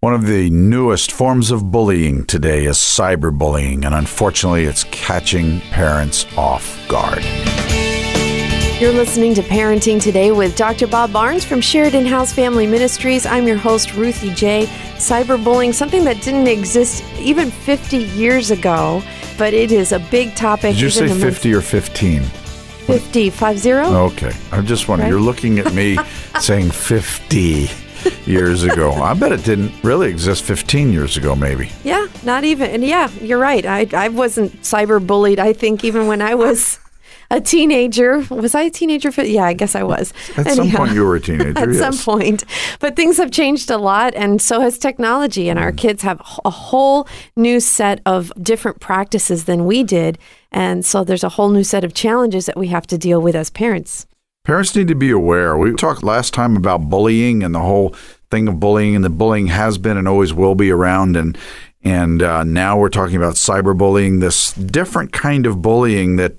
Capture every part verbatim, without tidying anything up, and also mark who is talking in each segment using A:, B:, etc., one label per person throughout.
A: One of the newest forms of bullying today is cyberbullying, and unfortunately, it's catching parents off guard.
B: You're listening to Parenting Today with Doctor Bob Barnes from Sheridan House Family Ministries. I'm your host, Ruthie J. Cyberbullying, something that didn't exist even fifty years ago, but it is a big topic.
A: Did you say fifty or fifteen?
B: fifty, five zero?
A: Okay. I'm just wondering,
B: Right.
A: You're looking at me saying fifty years ago. I bet it didn't really exist fifteen years ago, maybe.
B: Yeah, not even. And yeah, you're right. I, I wasn't cyberbullied, I think, even when I was a teenager. Was I a teenager? Yeah, I guess I was.
A: At
B: Anyhow,
A: some point you were a teenager,
B: At
A: yes.
B: some point. But things have changed a lot, and so has technology. And our kids have a whole new set of different practices than we did. And so there's a whole new set of challenges that we have to deal with as parents.
A: Parents need to be aware. We talked last time about bullying and the whole thing of bullying, and the bullying has been and always will be around. And and uh, now we're talking about cyberbullying, this different kind of bullying that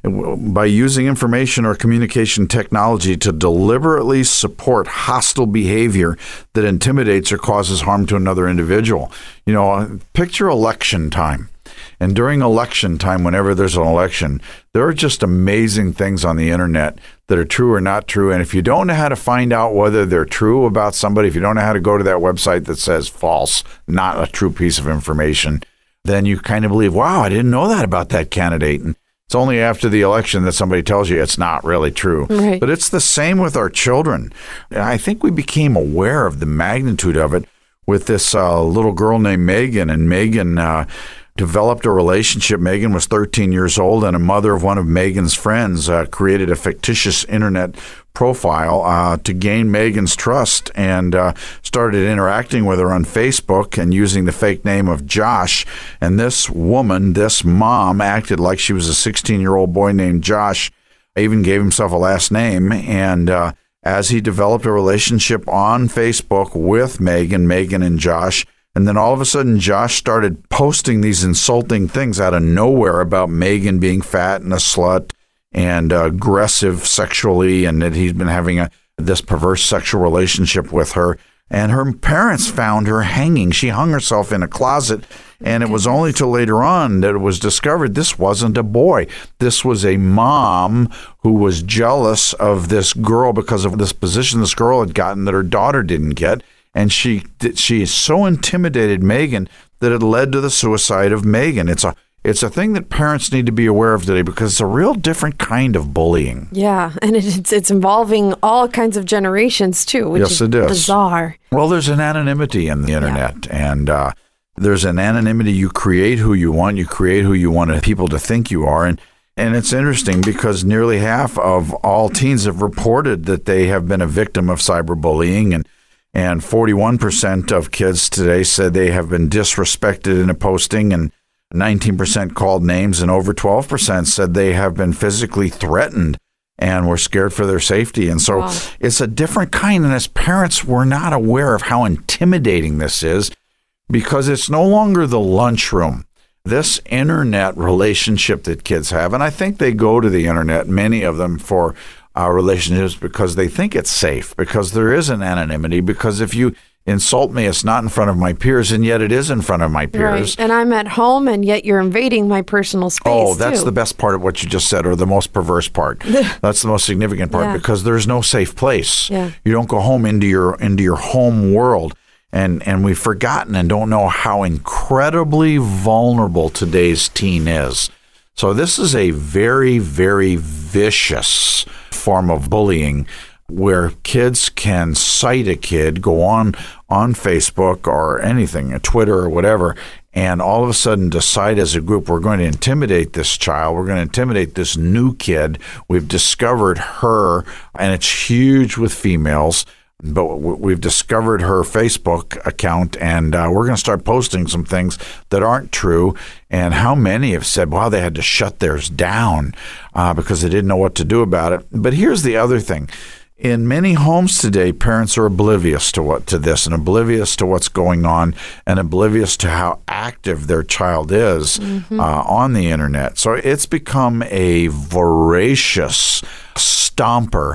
A: by using information or communication technology to deliberately support hostile behavior that intimidates or causes harm to another individual. You know, picture election time. And during election time, whenever there's an election, there are just amazing things on the internet that are true or not true. And if you don't know how to find out whether they're true about somebody, if you don't know how to go to that website that says false, not a true piece of information, then you kind of believe, wow, I didn't know that about that candidate. And it's only after the election that somebody tells you it's not really true.
B: Right.
A: But it's the same with our children. And I think we became aware of the magnitude of it with this uh, little girl named Megan. And Megan uh, developed a relationship. Megan was thirteen years old, and a mother of one of Megan's friends uh, created a fictitious internet profile uh, to gain Megan's trust and uh, started interacting with her on Facebook and using the fake name of Josh. And this woman, this mom, acted like she was a sixteen-year-old boy named Josh, even gave himself a last name. And uh, as he developed a relationship on Facebook with Megan, Megan and Josh, and then all of a sudden, Josh started posting these insulting things out of nowhere about Megan being fat and a slut and uh, aggressive sexually, and that he's been having a this perverse sexual relationship with her. And her parents found her hanging. She hung herself in a closet, and it was only till later on that it was discovered this wasn't a boy. This was a mom who was jealous of this girl because of this position this girl had gotten that her daughter didn't get. And she she so intimidated Megan that it led to the suicide of Megan. It's a it's a thing that parents need to be aware of today because it's a real different kind of bullying.
B: Yeah, and it's it's involving all kinds of generations too, which
A: Yes,
B: is
A: it is.
B: bizarre.
A: Well, there's an anonymity in the internet, yeah. and uh, there's an anonymity. You create who you want. You create who you want people to think you are, and and it's interesting because nearly half of all teens have reported that they have been a victim of cyberbullying, and And forty-one percent of kids today said they have been disrespected in a posting, and nineteen percent called names, and over twelve percent said they have been physically threatened and were scared for their safety. And so
B: Wow.
A: it's a different kind. And as parents, we're not aware of how intimidating this is because it's no longer the lunchroom. This internet relationship that kids have, and I think they go to the internet, many of them, for Uh, relationships because they think it's safe, because there is an anonymity, because if you insult me, it's not in front of my peers, and yet it is in front of my peers.
B: Right. And I'm at home, and yet you're invading my personal space.
A: Oh, that's
B: too.
A: the best part of what you just said, or the most perverse part. That's the most significant part,
B: Yeah.
A: because there's no safe place.
B: Yeah.
A: You don't go home into your into your home world. And and we've forgotten and don't know how incredibly vulnerable today's teen is. So this is a very, very vicious form of bullying where kids can cite a kid, go on on Facebook or anything, Twitter or whatever, and all of a sudden decide as a group, we're going to intimidate this child. We're going to intimidate this new kid. We've discovered her, and it's huge with females. But we've discovered her Facebook account, and uh, we're going to start posting some things that aren't true. And how many have said, wow, they had to shut theirs down uh, because they didn't know what to do about it. But here's the other thing. In many homes today, parents are oblivious to what to this and oblivious to what's going on and oblivious to how active their child is mm-hmm. uh, on the internet. So it's become a voracious stomper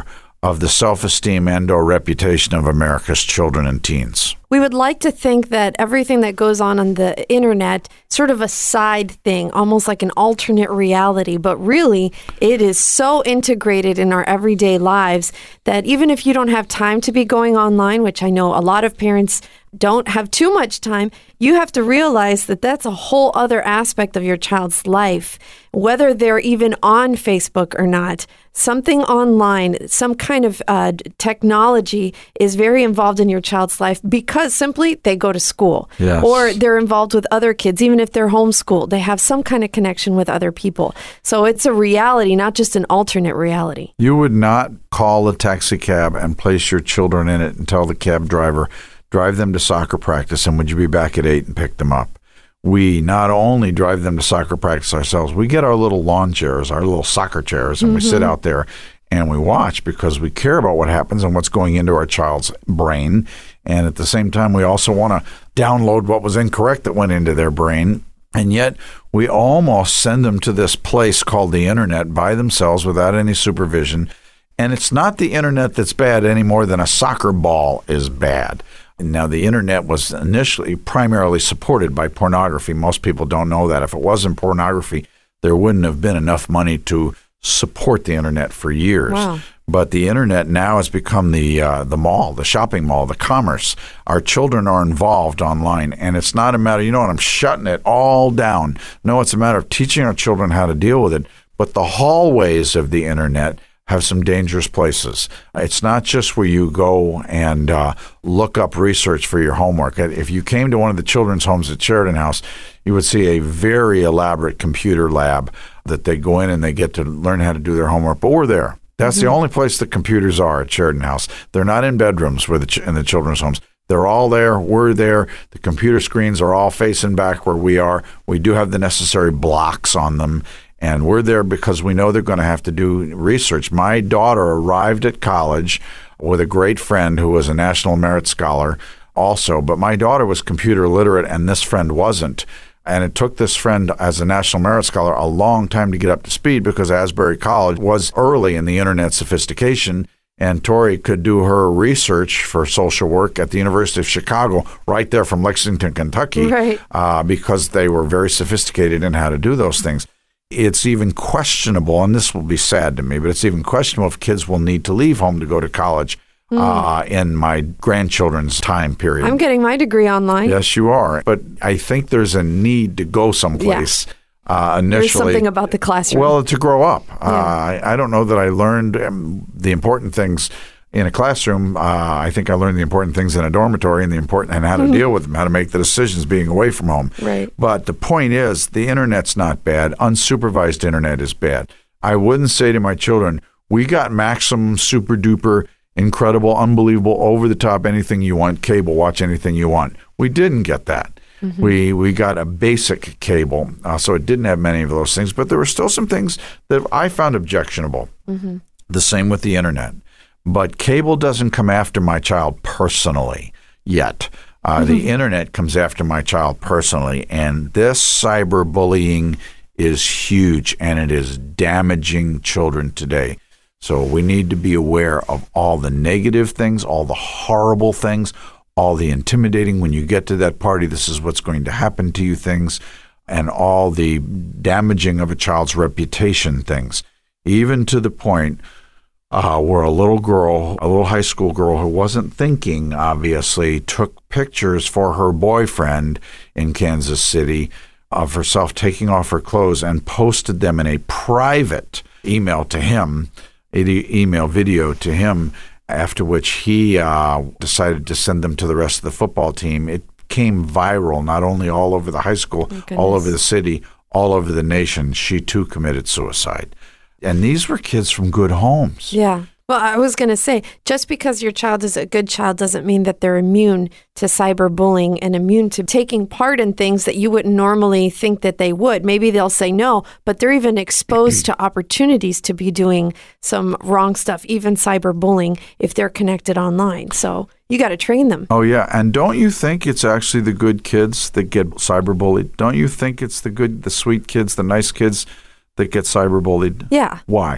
A: of the self-esteem and or reputation of America's children and teens.
B: We would like to think that everything that goes on on the internet, sort of a side thing, almost like an alternate reality, but really it is so integrated in our everyday lives that even if you don't have time to be going online, which I know a lot of parents don't have too much time, you have to realize that that's a whole other aspect of your child's life, whether they're even on Facebook or not. Something online, some kind of uh, technology is very involved in your child's life because simply they go to school.
A: Yes.
B: Or they're involved with other kids, even if they're homeschooled. They have some kind of connection with other people. So it's a reality, not just an alternate reality.
A: You would not call a taxi cab and place your children in it and tell the cab driver, drive them to soccer practice, and would you be back at eight and pick them up? We not only drive them to soccer practice ourselves, we get our little lawn chairs, our little soccer chairs, and mm-hmm. we sit out there and we watch because we care about what happens and what's going into our child's brain. And at the same time, we also want to download what was incorrect that went into their brain. And yet we almost send them to this place called the internet by themselves without any supervision. And it's not the internet that's bad any more than a soccer ball is bad. Now, the internet was initially primarily supported by pornography. Most people don't know that. If it wasn't pornography, there wouldn't have been enough money to support the internet for years.
B: Wow.
A: But the internet now has become the uh, the mall, the shopping mall, the commerce. Our children are involved online, and it's not a matter, you know what, I'm shutting it all down. No, it's a matter of teaching our children how to deal with it. But the hallways of the internet have some dangerous places. It's not just where you go and uh, look up research for your homework. If you came to one of the children's homes at Sheridan House, you would see a very elaborate computer lab that they go in and they get to learn how to do their homework. But we're there. That's mm-hmm. the only place the computers are at Sheridan House. They're not in bedrooms with the ch- in the children's homes. They're all there. We're there. The computer screens are all facing back where we are. We do have the necessary blocks on them. And we're there because we know they're going to have to do research. My daughter arrived at college with a great friend who was a National Merit Scholar also. But my daughter was computer literate and this friend wasn't. And it took this friend as a National Merit Scholar a long time to get up to speed because Asbury College was early in the internet sophistication. And Tori could do her research for social work at the University of Chicago right there from Lexington, Kentucky,
B: right.
A: uh, because they were very sophisticated in how to do those things. It's even questionable, and this will be sad to me, but it's even questionable if kids will need to leave home to go to college mm. uh, in my grandchildren's time period.
B: I'm getting my degree online.
A: Yes, you are. But I think there's a need to go someplace.
B: Yeah.
A: Uh, initially,
B: there's something about the classroom.
A: Well, to grow up.
B: Yeah.
A: Uh, I, I don't know that I learned um, the important things in a classroom. Uh, I think I learned the important things in a dormitory and the important and how to mm-hmm. deal with them, how to make the decisions being away from home.
B: Right.
A: But the point is, the internet's not bad. Unsupervised internet is bad. I wouldn't say to my children, we got maximum, super duper, incredible, unbelievable, over the top, anything you want, cable, watch anything you want. We didn't get that. Mm-hmm. We we got a basic cable, uh, so it didn't have many of those things. But there were still some things that I found objectionable. Mm-hmm. The same with the internet. But cable doesn't come after my child personally yet. Uh, mm-hmm. The internet comes after my child personally. And this cyberbullying is huge, and it is damaging children today. So we need to be aware of all the negative things, all the horrible things, all the intimidating, when you get to that party, this is what's going to happen to you things, and all the damaging of a child's reputation things, even to the point uh, where a little girl, a little high school girl who wasn't thinking, obviously, took pictures for her boyfriend in Kansas City of herself taking off her clothes and posted them in a private email to him, an email video to him, after which he uh, decided to send them to the rest of the football team. It came viral, not only all over the high school,
B: oh,
A: all over the city, all over the nation. She, too, committed suicide. And these were kids from good homes.
B: Yeah. Well, I was going to say, just because your child is a good child doesn't mean that they're immune to cyberbullying and immune to taking part in things that you wouldn't normally think that they would. Maybe they'll say no, but they're even exposed to opportunities to be doing some wrong stuff, even cyberbullying, if they're connected online. So you got to train them.
A: Oh, yeah. And don't you think it's actually the good kids that get cyberbullied? Don't you think it's the good, the sweet kids, the nice kids that get cyberbullied?
B: Yeah.
A: Why?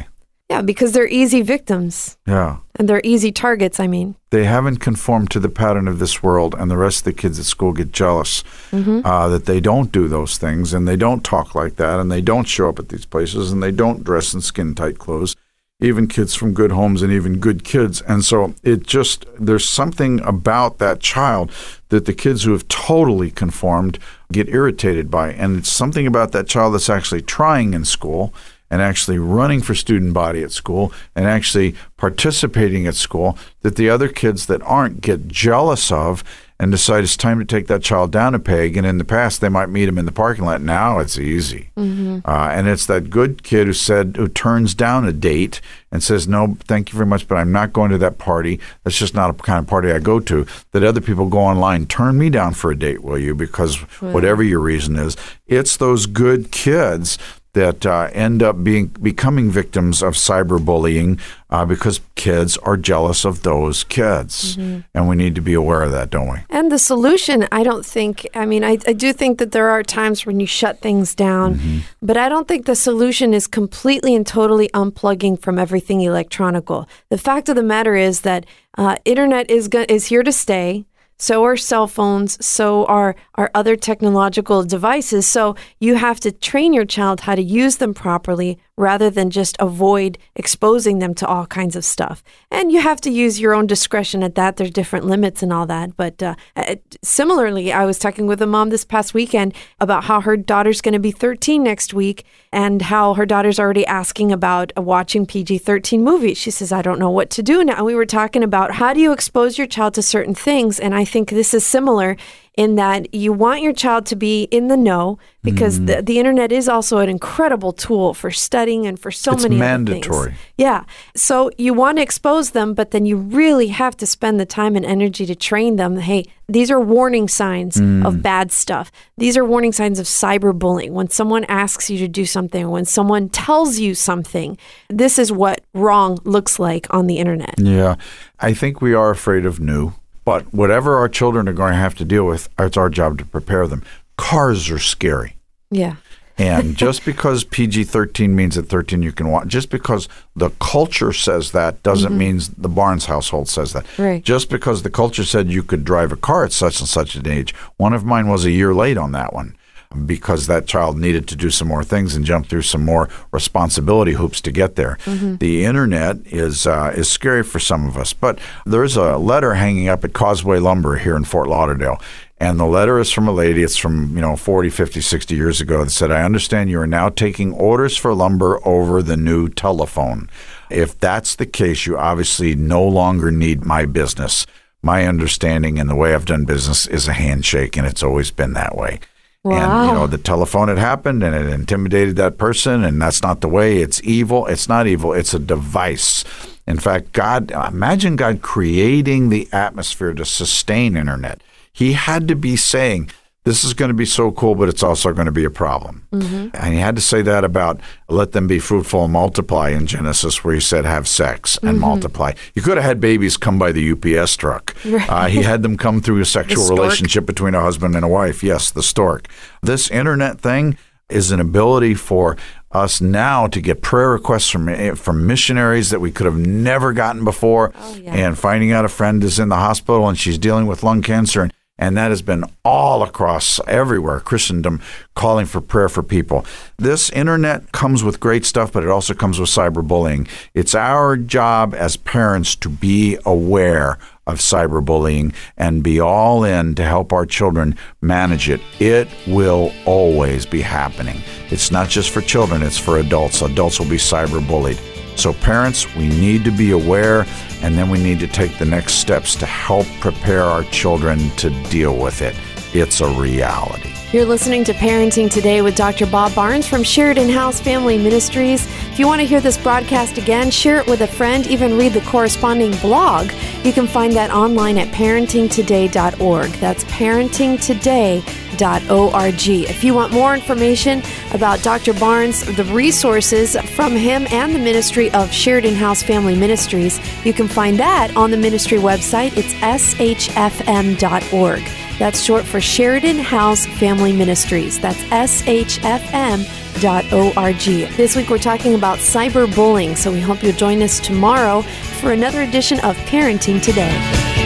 B: Yeah, because they're easy victims.
A: Yeah.
B: And they're easy targets, I mean.
A: They haven't conformed to the pattern of this world, and the rest of the kids at school get jealous mm-hmm. uh, that they don't do those things, and they don't talk like that, and they don't show up at these places, and they don't dress in skin-tight clothes, even kids from good homes and even good kids. And so it just, there's something about that child that the kids who have totally conformed get irritated by, and it's something about that child that's actually trying in school and actually running for student body at school and actually participating at school that the other kids that aren't get jealous of and decide it's time to take that child down a peg. And in the past, they might meet him in the parking lot. Now it's easy. Mm-hmm. Uh, and it's that good kid who said, who turns down a date and says, no, thank you very much, but I'm not going to that party. That's just not a kind of party I go to. That other people go online, turn me down for a date, will you? Because mm-hmm. whatever your reason is, it's those good kids that uh, end up being becoming victims of cyberbullying uh, because kids are jealous of those kids. Mm-hmm. And we need to be aware of that, don't we?
B: And the solution, I don't think, I mean, I, I do think that there are times when you shut things down, mm-hmm. but I don't think the solution is completely and totally unplugging from everything electronical. The fact of the matter is that uh, internet is go- is here to stay. So are cell phones, so are, are other technological devices. So you have to train your child how to use them properly rather than just avoid exposing them to all kinds of stuff. And you have to use your own discretion at that. There's different limits and all that. But uh, similarly, I was talking with a mom this past weekend about how her daughter's going to be thirteen next week and how her daughter's already asking about watching P G thirteen movies. She says, I don't know what to do now. And we were talking about how do you expose your child to certain things? And I think this is similar in that you want your child to be in the know because mm. the, the internet is also an incredible tool for studying and for so
A: it's
B: many
A: mandatory.
B: Other things. Yeah. So you want to expose them, but then you really have to spend the time and energy to train them. Hey, these are warning signs mm. of bad stuff. These are warning signs of cyberbullying. When someone asks you to do something, when someone tells you something, this is what wrong looks like on the internet.
A: Yeah. I think we are afraid of new. But whatever our children are going to have to deal with, it's our job to prepare them. Cars are scary.
B: Yeah.
A: And just because P G thirteen means at thirteen you can watch, just because the culture says that doesn't mm-hmm. mean the Barnes household says that.
B: Right.
A: Just because the culture said you could drive a car at such and such an age. One of mine was a year late on that one because that child needed to do some more things and jump through some more responsibility hoops to get there. Mm-hmm. The internet is uh, is scary for some of us. But there's a letter hanging up at Causeway Lumber here in Fort Lauderdale. And the letter is from a lady, it's from, you know, forty, fifty, sixty years ago that said, I understand you are now taking orders for lumber over the new telephone. If that's the case, you obviously no longer need my business. My understanding and the way I've done business is a handshake, and it's always been that way.
B: Wow.
A: And, you know, the telephone had happened and it intimidated that person, and that's not the way. It's evil. It's not evil. It's a device. In fact, God, imagine God creating the atmosphere to sustain internet. He had to be saying, this is going to be so cool, but it's also going to be a problem. Mm-hmm. And he had to say that about let them be fruitful and multiply in Genesis, where he said have sex and mm-hmm. multiply. You could have had babies come by the U P S truck. Right. Uh, he had them come through a sexual relationship between a husband and a wife. Yes, the stork. This internet thing is an ability for us now to get prayer requests from from missionaries that we could have never gotten before. Oh, yeah. And finding out a friend is in the hospital and she's dealing with lung cancer, and And that has been all across everywhere, Christendom, calling for prayer for people. This internet comes with great stuff, but it also comes with cyberbullying. It's our job as parents to be aware of cyberbullying and be all in to help our children manage it. It will always be happening. It's not just for children, it's for adults. Adults will be cyberbullied. So parents, we need to be aware, and then we need to take the next steps to help prepare our children to deal with it. It's a reality.
B: You're listening to Parenting Today with Doctor Bob Barnes from Sheridan House Family Ministries. If you want to hear this broadcast again, share it with a friend, even read the corresponding blog. You can find that online at parenting today dot org. That's parenting today dot org. If you want more information about Doctor Barnes, the resources from him and the ministry of Sheridan House Family Ministries, you can find that on the ministry website. It's s h f m dot org. That's short for Sheridan House Family Ministries. That's S H F M dot org. This week we're talking about cyberbullying, so we hope you'll join us tomorrow for another edition of Parenting Today.